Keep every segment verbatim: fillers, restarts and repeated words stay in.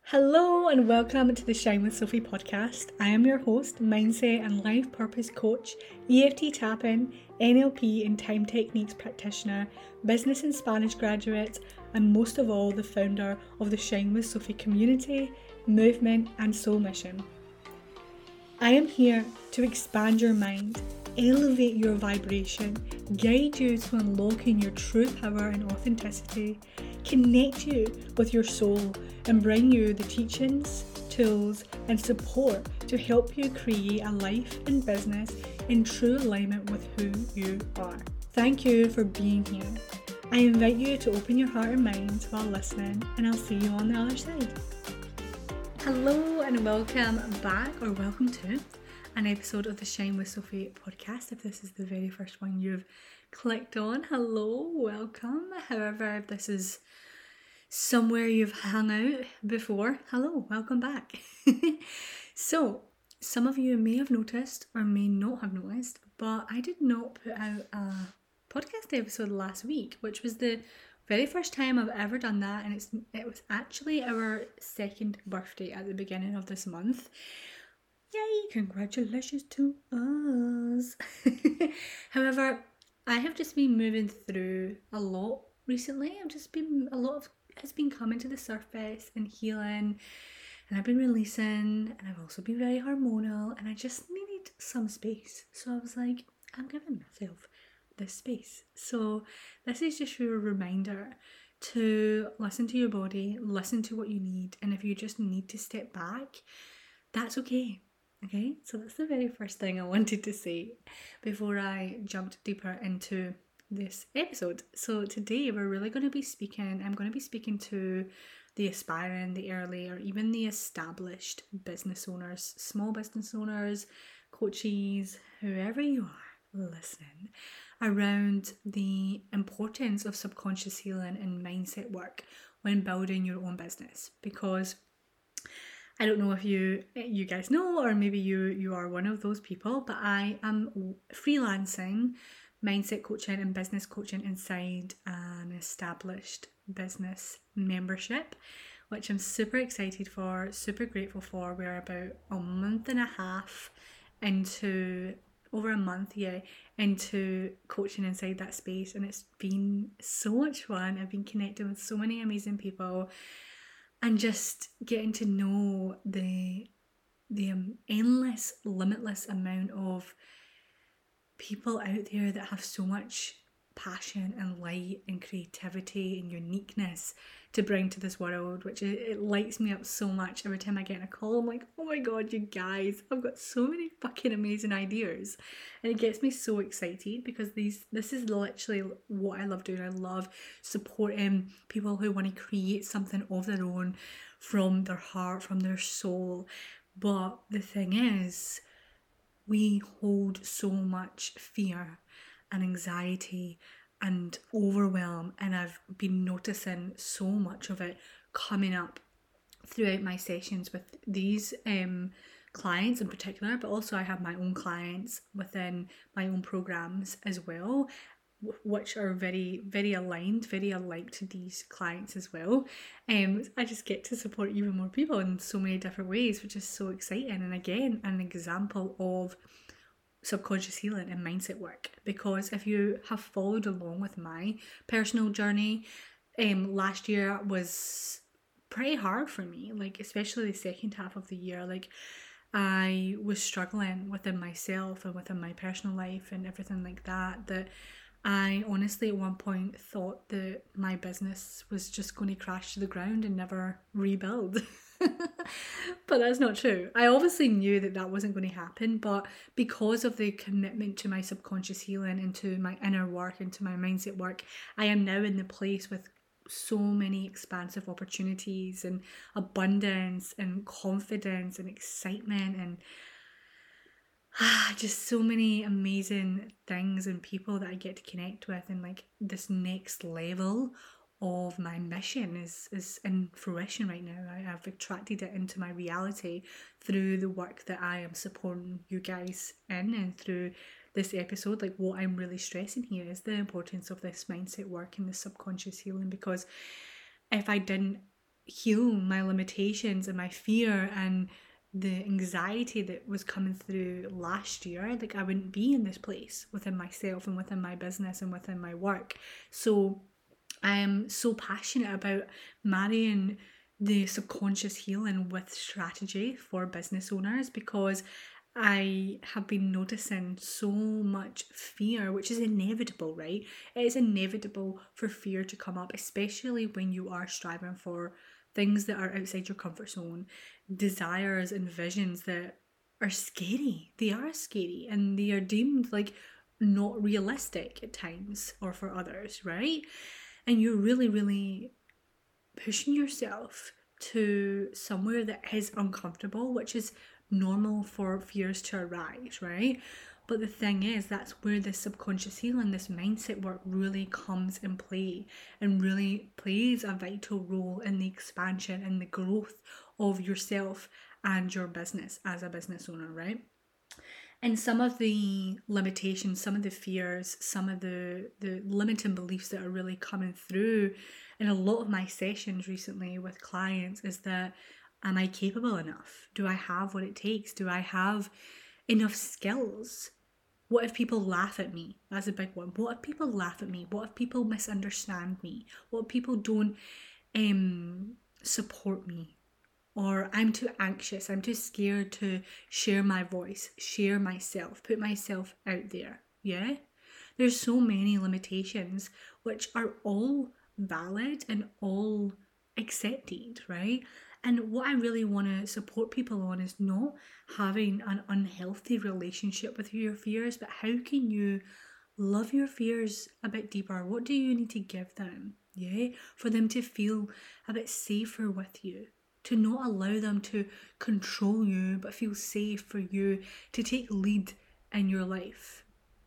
Hello and welcome to the Shine with Sophie podcast. I am your host, mindset and life purpose coach, E F T tapping, N L P and time techniques practitioner, business and Spanish graduate, and most of all, the founder of the Shine with Sophie community, movement and soul mission. I am here to expand your mind, elevate your vibration, guide you to unlocking your true power and authenticity, connect you with your soul, and bring you the teachings, tools, and support to help you create a life and business in true alignment with who you are. Thank you for being here. I invite you to open your heart and mind while listening, and I'll see you on the other side. Hello and welcome back, or welcome to an episode of the Shine with Sophie podcast. If this is the very first one you've clicked on, hello, welcome. However, if this is somewhere you've hung out before, hello, welcome back. So, some of you may have noticed or may not have noticed, but I did not put out a podcast episode last week, which was the very first time I've ever done that, and it's it was actually our second birthday at the beginning of this month. Yay, congratulations to us. However, I have just been moving through a lot recently. I've just been, a lot of has been coming to the surface and healing, and I've been releasing, and I've also been very hormonal, and I just needed some space. So I was like, I'm giving myself this space. So this is just your reminder to listen to your body, listen to what you need, and if you just need to step back, that's okay. Okay, so that's the very first thing I wanted to say before I jumped deeper into this episode. So today we're really going to be speaking, I'm going to be speaking to the aspiring, the early, or even the established business owners, small business owners, coaches, whoever you are listening, around the importance of subconscious healing and mindset work when building your own business. Because I don't know if you you guys know, or maybe you you are one of those people, but I am freelancing mindset coaching and business coaching inside an established business membership, which I'm super excited for, super grateful for. We're about a month and a half into, over a month, yeah, into coaching inside that space, and it's been so much fun. I've been connecting with so many amazing people and just getting to know the the um, endless, limitless amount of people out there that have so much passion and light and creativity and uniqueness to bring to this world, which it, it lights me up so much. Every time I get in a call, I'm like, oh my god, you guys, I've got so many fucking amazing ideas, and it gets me so excited because these this is literally what I love doing. I love supporting people who want to create something of their own from their heart, from their soul. But the thing is, we hold so much fear and anxiety and overwhelm, and I've been noticing so much of it coming up throughout my sessions with these um, clients in particular, but also I have my own clients within my own programs as well, which are very, very aligned, very alike to these clients as well. Um, I just get to support even more people in so many different ways, which is so exciting. And again, an example of subconscious healing and mindset work, because if you have followed along with my personal journey, um, last year was pretty hard for me, like especially the second half of the year. Like I was struggling within myself and within my personal life and everything like that, that I honestly at one point thought that my business was just going to crash to the ground and never rebuild. But that's not true. I obviously knew that that wasn't going to happen, but because of the commitment to my subconscious healing and to my inner work and to my mindset work, I am now in the place with so many expansive opportunities and abundance and confidence and excitement and Ah, just so many amazing things and people that I get to connect with, and like this next level of my mission is is in fruition right now. I have attracted it into my reality through the work that I am supporting you guys in, and through this episode. Like what I'm really stressing here is the importance of this mindset work and the subconscious healing, because if I didn't heal my limitations and my fear and the anxiety that was coming through last year, like I wouldn't be in this place within myself and within my business and within my work. So I am so passionate about marrying the subconscious healing with strategy for business owners, because I have been noticing so much fear, which is inevitable, right? It is inevitable for fear to come up, especially when you are striving for things that are outside your comfort zone, desires and visions that are scary. They are scary and they are deemed like not realistic at times or for others, right? And you're really, really pushing yourself to somewhere that is uncomfortable, which is normal for fears to arise, right? But the thing is, that's where this subconscious healing, this mindset work really comes in play and really plays a vital role in the expansion and the growth of yourself and your business as a business owner, right? And some of the limitations, some of the fears, some of the, the limiting beliefs that are really coming through in a lot of my sessions recently with clients is that, am I capable enough? Do I have what it takes? Do I have enough skills? What if people laugh at me? That's a big one. What if people laugh at me? What if people misunderstand me? What if people don't um, support me? Or I'm too anxious, I'm too scared to share my voice, share myself, put myself out there, yeah? There's so many limitations, which are all valid and all accepted, right? And what I really want to support people on is not having an unhealthy relationship with your fears, but how can you love your fears a bit deeper? What do you need to give them, yeah? For them to feel a bit safer with you, to not allow them to control you, but feel safe for you to take lead in your life.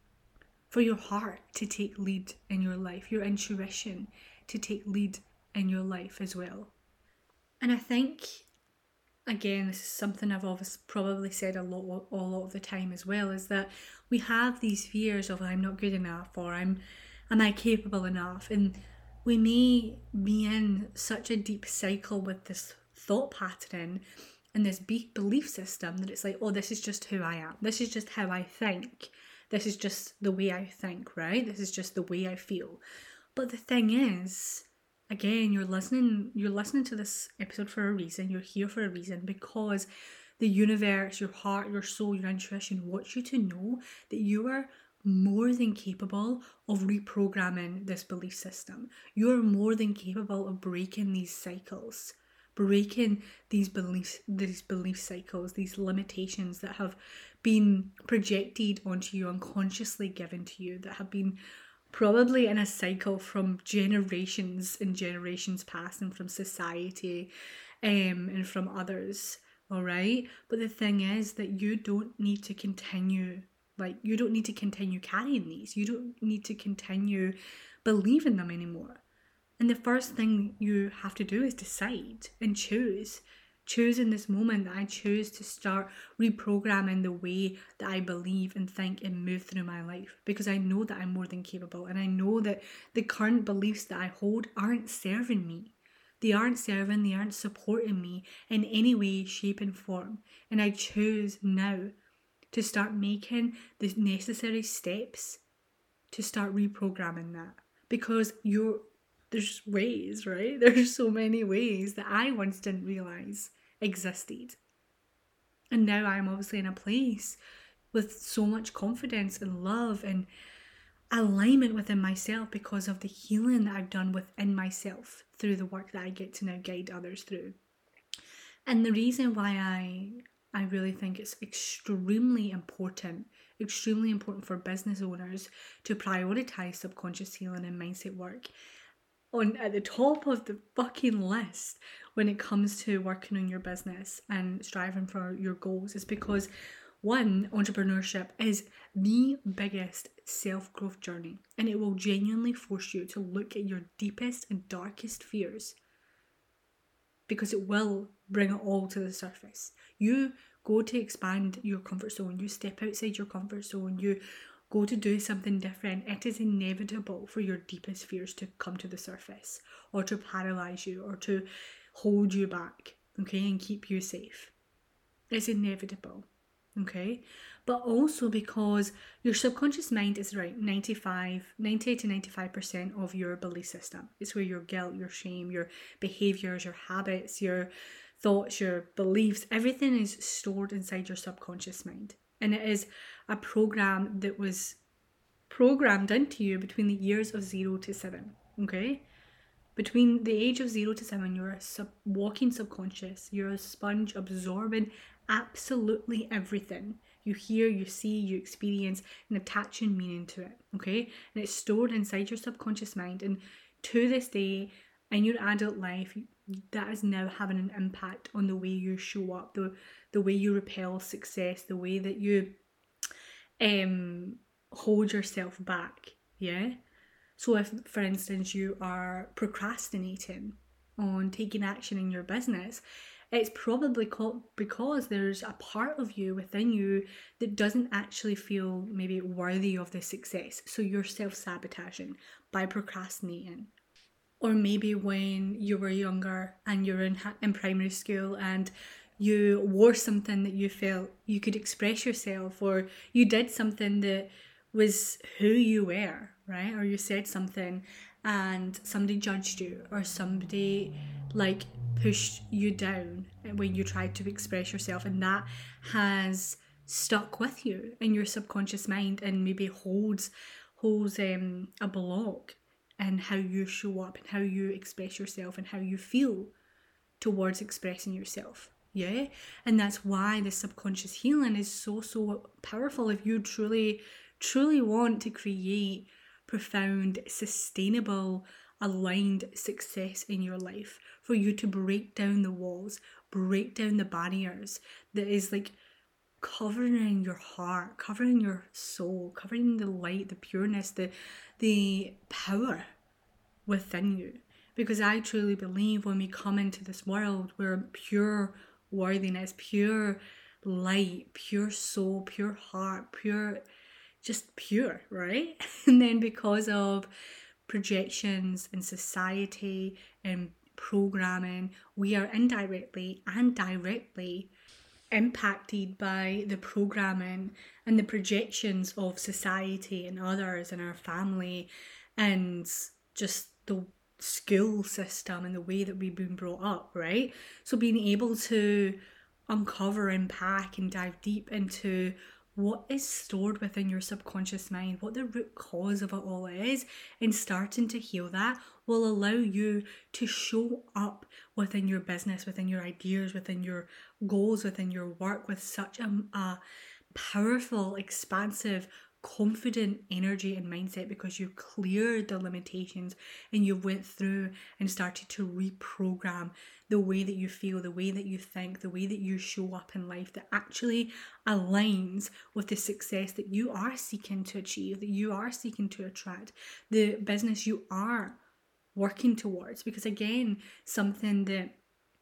For your heart to take lead in your life, your intuition to take lead in your life as well. And I think, again, this is something I've always probably said a lot, a lot of the time as well, is that we have these fears of I'm not good enough, or I'm, am I capable enough? And we may be in such a deep cycle with this thought pattern and this belief system that it's like, oh, this is just who I am. This is just how I think. This is just the way I think, right? This is just the way I feel. But the thing is, again, you're listening, you're listening to this episode for a reason. You're here for a reason, because the universe, your heart, your soul, your intuition wants you to know that you are more than capable of reprogramming this belief system. You are more than capable of breaking these cycles, breaking these beliefs, these belief cycles, these limitations that have been projected onto you, unconsciously given to you, that have been probably in a cycle from generations and generations past, and from society um, and from others, all right? But the thing is that you don't need to continue, like, you don't need to continue carrying these. You don't need to continue believing them anymore. And the first thing you have to do is decide and choose. Choose in this moment that I choose to start reprogramming the way that I believe and think and move through my life, because I know that I'm more than capable, and I know that the current beliefs that I hold aren't serving me. They aren't serving, they aren't supporting me in any way, shape and form. And I choose now to start making the necessary steps to start reprogramming that, because you're There's ways, right? There's so many ways that I once didn't realise existed. And now I'm obviously in a place with so much confidence and love and alignment within myself because of the healing that I've done within myself through the work that I get to now guide others through. And the reason why I I really think it's extremely important, extremely important for business owners to prioritise subconscious healing and mindset work on at the top of the fucking list when it comes to working on your business and striving for your goals is because, one, entrepreneurship is the biggest self-growth journey, and it will genuinely force you to look at your deepest and darkest fears, because it will bring it all to the surface. You go to expand your comfort zone, you step outside your comfort zone, you go to do something different, it is inevitable for your deepest fears to come to the surface, or to paralyze you, or to hold you back, okay, and keep you safe. It's inevitable, okay? But also because your subconscious mind is right, ninety-five, ninety to ninety-five percent of your belief system. It's where your guilt, your shame, your behaviors, your habits, your thoughts, your beliefs, everything is stored inside your subconscious mind. And it is a program that was programmed into you between the years of zero to seven, okay? Between the age of zero to seven, you're a sub- walking subconscious. You're a sponge absorbing absolutely everything you hear, you see, you experience, and attaching meaning to it, okay? And it's stored inside your subconscious mind. And to this day, in your adult life, that is now having an impact on the way you show up, the, the way you repel success, the way that you um, hold yourself back, yeah? So if, for instance, you are procrastinating on taking action in your business, it's probably because there's a part of you within you that doesn't actually feel maybe worthy of the success. So you're self-sabotaging by procrastinating. Or maybe when you were younger and you were in, in primary school and you wore something that you felt you could express yourself, or you did something that was who you were, right? Or you said something and somebody judged you, or somebody like pushed you down when you tried to express yourself, and that has stuck with you in your subconscious mind and maybe holds holds um, a block in how you show up and how you express yourself and how you feel towards expressing yourself. Yeah, and that's why the subconscious healing is so so powerful. If you truly truly want to create profound, sustainable, aligned success in your life, for you to break down the walls, break down the barriers that is like covering your heart, covering your soul, covering the light, the pureness, the the power within you. Because I truly believe when we come into this world, we're pure worthiness, pure light, pure soul, pure heart, pure, just pure, right? And then because of projections and society and programming, we are indirectly and directly impacted by the programming and the projections of society and others and our family and just the school system and the way that we've been brought up, right? So being able to uncover, unpack and dive deep into what is stored within your subconscious mind, what the root cause of it all is, and starting to heal that will allow you to show up within your business, within your ideas, within your goals, within your work with such a, a powerful, expansive, confident energy and mindset, because you've cleared the limitations and you went through and started to reprogram the way that you feel, the way that you think, the way that you show up in life that actually aligns with the success that you are seeking to achieve, that you are seeking to attract, the business you are working towards. Because again, something that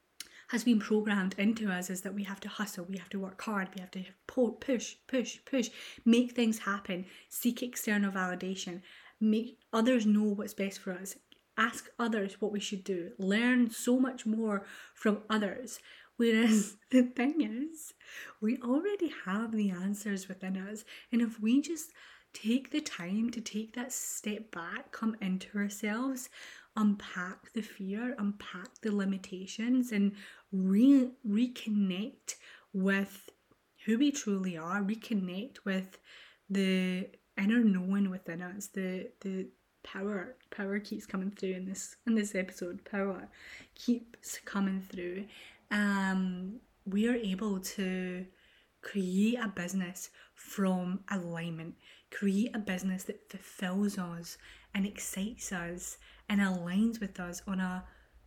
has been programmed into us is that we have to hustle, we have to work hard, we have to push, push, push, make things happen, seek external validation, make others know what's best for us, ask others what we should do, learn so much more from others. Whereas the thing is, we already have the answers within us. And if we just take the time to take that step back, come into ourselves, unpack the fear, unpack the limitations, and re- reconnect with who we truly are, reconnect with the inner knowing within us, the the power power keeps coming through in this in this episode, power keeps coming through. Um, we are able to create a business from alignment, create a business that fulfills us and excites us and aligns with us on a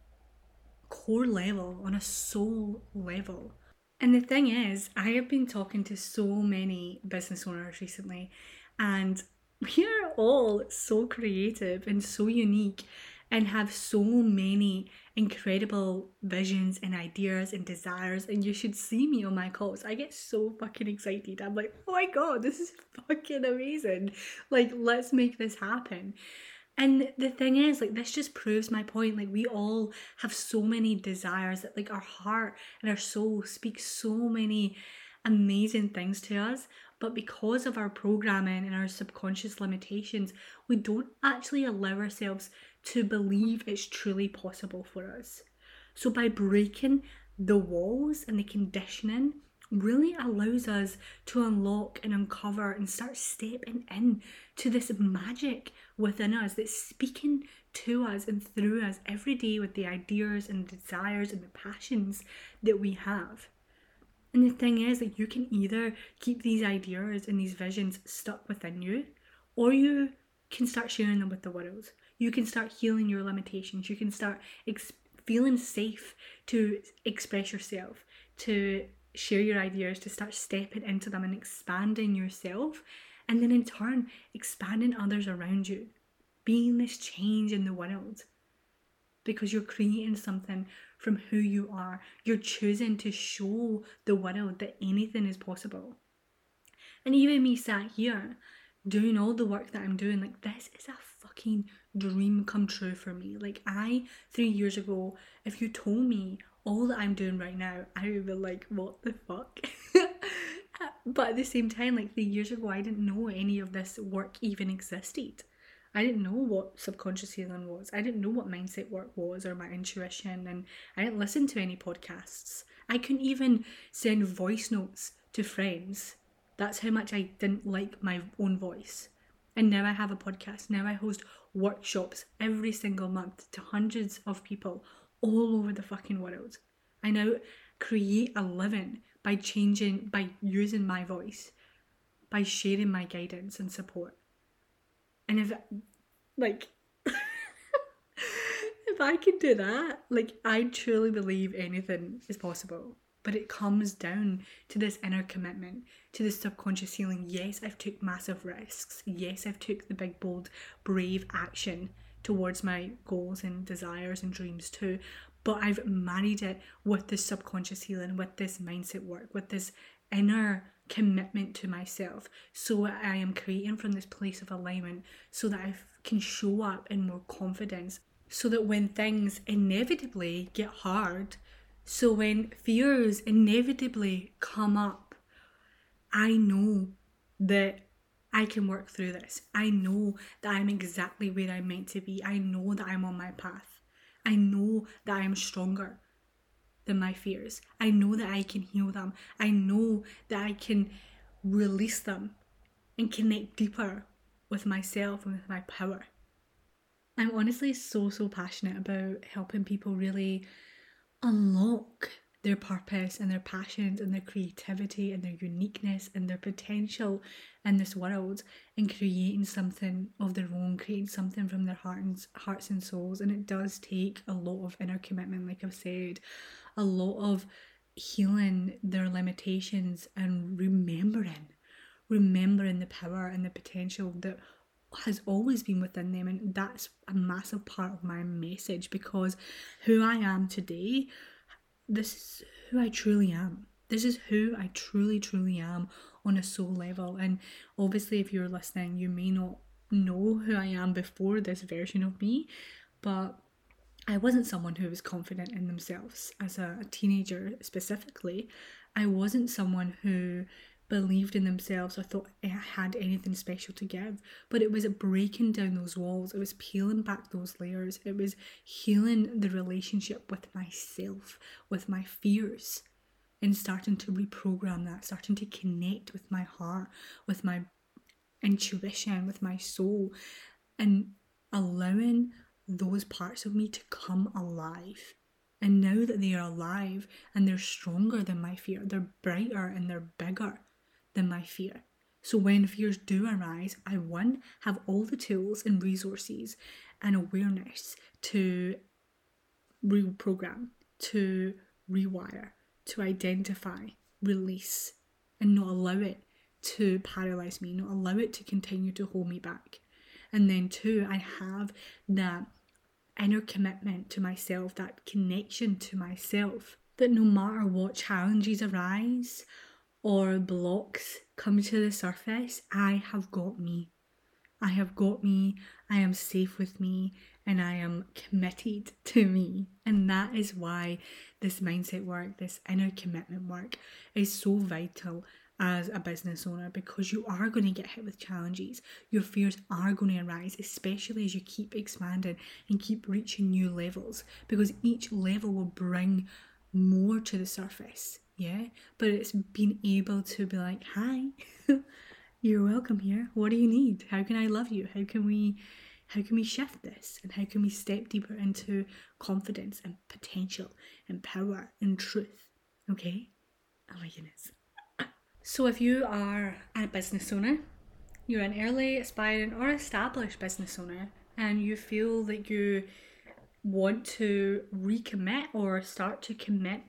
core level, on a soul level. And the thing is, I have been talking to so many business owners recently, and we are all so creative and so unique and have so many incredible visions and ideas and desires. And you should see me on my calls. I get so fucking excited. I'm like, oh my god, this is fucking amazing. Like, let's make this happen. And the thing is, like, this just proves my point. Like, we all have so many desires that, like, our heart and our soul speak so many amazing things to us. But because of our programming and our subconscious limitations, we don't actually allow ourselves to believe it's truly possible for us. So by breaking the walls and the conditioning, really allows us to unlock and uncover and start stepping in to this magic within us that's speaking to us and through us every day with the ideas and desires and the passions that we have. And the thing is that you can either keep these ideas and these visions stuck within you, or you can start sharing them with the world. You can start healing your limitations. You can start ex- feeling safe to express yourself, to share your ideas, to start stepping into them and expanding yourself, and then in turn expanding others around you, being this change in the world, because you're creating something from who you are. You're choosing to show the world that anything is possible. And even me sat here doing all the work that I'm doing, like, this is a fucking dream come true for me. Like, I three years ago, if you told me all that I'm doing right now, I would be like, what the fuck? But at the same time, like, three years ago, I didn't know any of this work even existed. I didn't know what subconscious healing was. I didn't know what mindset work was or my intuition, and I didn't listen to any podcasts. I couldn't even send voice notes to friends. That's how much I didn't like my own voice. And now I have a podcast. Now I host workshops every single month to hundreds of people all over the fucking world. I now create a living by changing, by using my voice, by sharing my guidance and support. And if, like, if I can do that, like, I truly believe anything is possible. But it comes down to this inner commitment, to this subconscious healing. Yes, I've took massive risks. Yes, I've took the big, bold, brave action towards my goals and desires and dreams too. But I've married it with this subconscious healing, with this mindset work, with this inner commitment to myself. So I am creating from this place of alignment so that I can show up in more confidence. So that when things inevitably get hard, so when fears inevitably come up, I know that I can work through this. I know that I'm exactly where I'm meant to be. I know that I'm on my path. I know that I'm stronger than my fears. I know that I can heal them. I know that I can release them and connect deeper with myself and with my power. I'm honestly so, so passionate about helping people really unlock their purpose and their passions and their creativity and their uniqueness and their potential in this world, and creating something of their own, creating something from their heart and, hearts and souls. And it does take a lot of inner commitment, like I've said, a lot of healing their limitations and remembering, remembering the power and the potential that has always been within them. And that's a massive part of my message, because who I am today, this is who I truly am. This is who I truly, truly am on a soul level. And obviously, if you're listening, you may not know who I am before this version of me, but I wasn't someone who was confident in themselves as a teenager specifically. I wasn't someone who believed in themselves or thought it had anything special to give. But it was breaking down those walls. It was peeling back those layers. It was healing the relationship with myself, with my fears, and starting to reprogram that, starting to connect with my heart, with my intuition, with my soul, and allowing those parts of me to come alive. And now that they are alive and they're stronger than my fear, they're brighter and they're bigger than my fear. So when fears do arise, I, one, have all the tools and resources and awareness to reprogram, to rewire, to identify, release, and not allow it to paralyze me, not allow it to continue to hold me back. And then two, I have that inner commitment to myself, that connection to myself, that no matter what challenges arise or blocks come to the surface, I have got me. I have got me, I am safe with me, and I am committed to me. And that is why this mindset work, this inner commitment work is so vital as a business owner, because you are going to get hit with challenges. Your fears are going to arise, especially as you keep expanding and keep reaching new levels, because each level will bring more to the surface. Yeah, but it's being able to be like, hi, you're welcome here. What do you need? How can I love you? How can we how can we shift this? And how can we step deeper into confidence and potential and power and truth? Okay? Oh my goodness. So if you are a business owner, you're an early, aspiring or established business owner, and you feel that you want to recommit or start to commit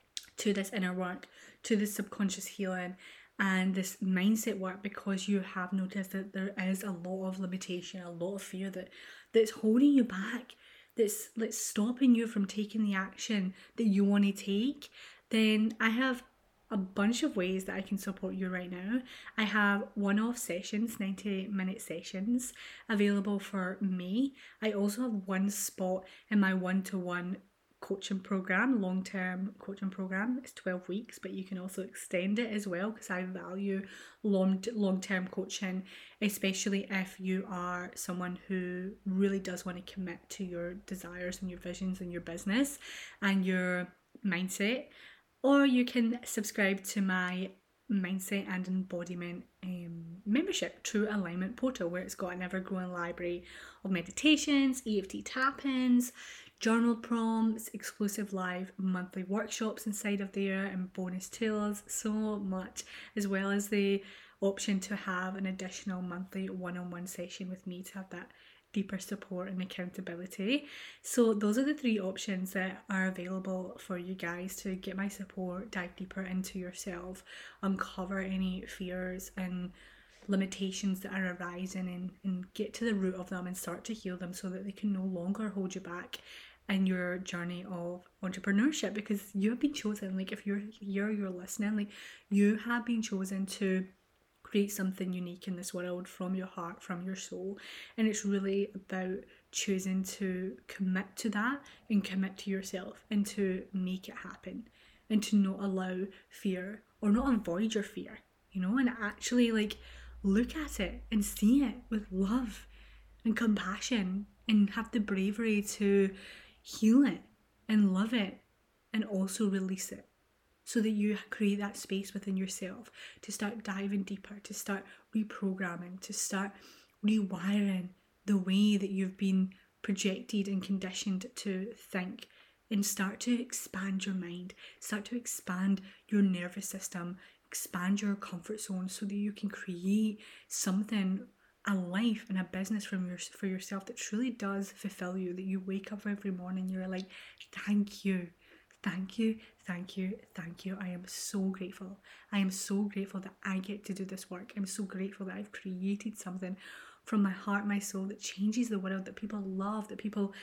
to this inner work, to this subconscious healing and this mindset work, because you have noticed that there is a lot of limitation, a lot of fear that that's holding you back, that's that's stopping you from taking the action that you want to take, then I have a bunch of ways that I can support you right now. I have one-off sessions, ninety minute sessions available for May. I also have one spot in my one-to-one coaching program, long-term coaching program. It's twelve weeks, but you can also extend it as well, because I value long long-term coaching, especially if you are someone who really does want to commit to your desires and your visions and your business and your mindset. Or you can subscribe to my mindset and embodiment um, membership, True Alignment Portal, where it's got an ever-growing library of meditations, E F T tap-ins, journal prompts, exclusive live monthly workshops inside of there, and bonus tools, so much, as well as the option to have an additional monthly one-on-one session with me to have that deeper support and accountability. So those are the three options that are available for you guys to get my support, dive deeper into yourself, uncover any fears and limitations that are arising, and, and get to the root of them and start to heal them so that they can no longer hold you back in your journey of entrepreneurship, because you have been chosen. Like, if you're here, you're listening, like, you have been chosen to create something unique in this world from your heart, from your soul, and it's really about choosing to commit to that and commit to yourself and to make it happen, and to not allow fear or not avoid your fear, you know, and actually like look at it and see it with love and compassion, and have the bravery to heal it and love it and also release it, so that you create that space within yourself to start diving deeper, to start reprogramming, to start rewiring the way that you've been projected and conditioned to think, and start to expand your mind, start to expand your nervous system, expand your comfort zone, so that you can create something, a life and a business from your, for yourself that truly does fulfill you, that you wake up every morning, you're like, thank you. Thank you, thank you, thank you. I am so grateful. I am so grateful that I get to do this work. I'm so grateful that I've created something from my heart, my soul, that changes the world, that people love, that people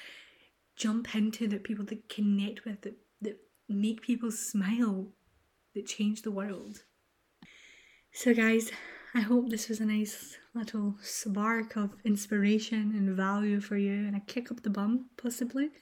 jump into, that people that connect with, that, that make people smile, that change the world. So guys, I hope this was a nice little spark of inspiration and value for you, and a kick up the bum, possibly.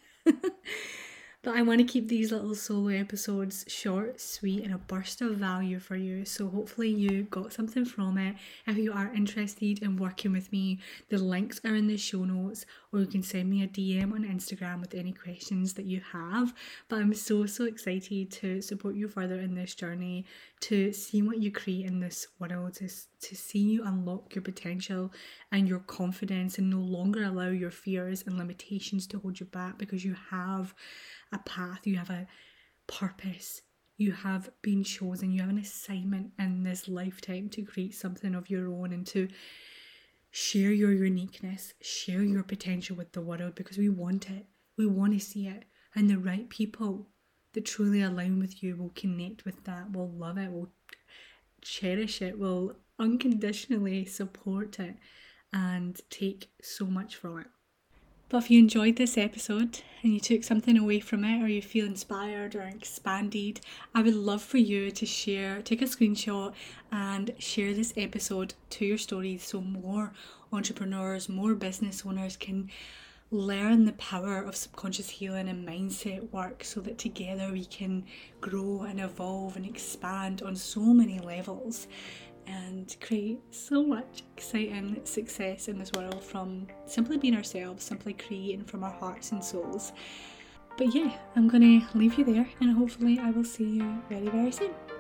But I want to keep these little solo episodes short, sweet, and a burst of value for you. So hopefully you got something from it. If you are interested in working with me, the links are in the show notes, or you can send me a D M on Instagram with any questions that you have. But I'm so, so excited to support you further in this journey, to see what you create in this world, to, to see you unlock your potential and your confidence, and no longer allow your fears and limitations to hold you back, because you have a path, you have a purpose, you have been chosen, you have an assignment in this lifetime to create something of your own and to share your uniqueness, share your potential with the world, because we want it, we want to see it, and the right people that truly align with you will connect with that, will love it, will cherish it, will unconditionally support it and take so much from it. But if you enjoyed this episode and you took something away from it, or you feel inspired or expanded, I would love for you to share, take a screenshot and share this episode to your stories so more entrepreneurs, more business owners can learn the power of subconscious healing and mindset work, so that together we can grow and evolve and expand on so many levels and create so much exciting success in this world from simply being ourselves, simply creating from our hearts and souls. But yeah, I'm going to leave you there, and hopefully I will see you very, very soon.